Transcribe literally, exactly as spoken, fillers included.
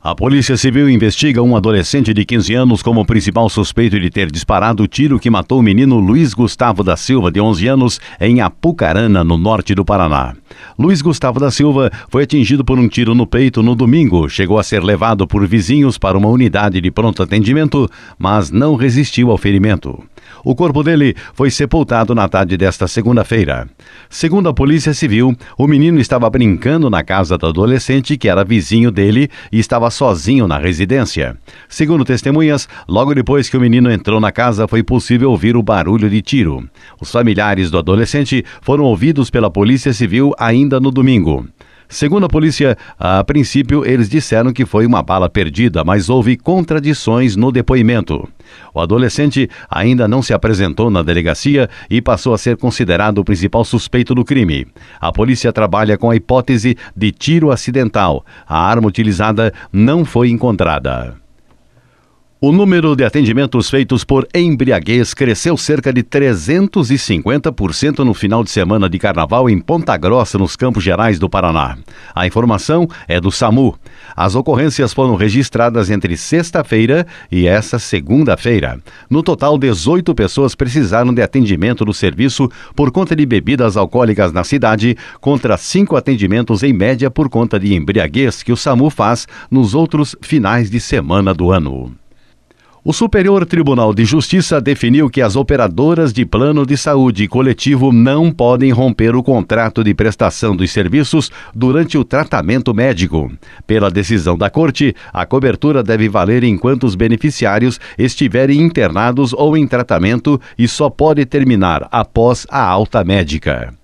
A Polícia Civil investiga um adolescente de quinze anos como principal suspeito de ter disparado o tiro que matou o menino Luiz Gustavo da Silva, de onze anos, em Apucarana, no norte do Paraná. Luiz Gustavo da Silva foi atingido por um tiro no peito no domingo. Chegou a ser levado por vizinhos para uma unidade de pronto atendimento, mas não resistiu ao ferimento. O corpo dele foi sepultado na tarde desta segunda-feira. Segundo a Polícia Civil, o menino estava brincando na casa do adolescente, que era vizinho dele, e estava sozinho na residência. Segundo testemunhas, logo depois que o menino entrou na casa, foi possível ouvir o barulho de tiro. Os familiares do adolescente foram ouvidos pela Polícia Civil ainda no domingo. Segundo a polícia, a princípio eles disseram que foi uma bala perdida, mas houve contradições no depoimento. O adolescente ainda não se apresentou na delegacia e passou a ser considerado o principal suspeito do crime. A polícia trabalha com a hipótese de tiro acidental. A arma utilizada não foi encontrada. O número de atendimentos feitos por embriaguez cresceu cerca de trezentos e cinquenta por cento no final de semana de carnaval em Ponta Grossa, nos Campos Gerais do Paraná. A informação é do SAMU. As ocorrências foram registradas entre sexta-feira e essa segunda-feira. No total, dezoito pessoas precisaram de atendimento do serviço por conta de bebidas alcoólicas na cidade, contra cinco atendimentos em média por conta de embriaguez que o SAMU faz nos outros finais de semana do ano. O Superior Tribunal de Justiça definiu que as operadoras de plano de saúde coletivo não podem romper o contrato de prestação dos serviços durante o tratamento médico. Pela decisão da Corte, a cobertura deve valer enquanto os beneficiários estiverem internados ou em tratamento e só pode terminar após a alta médica.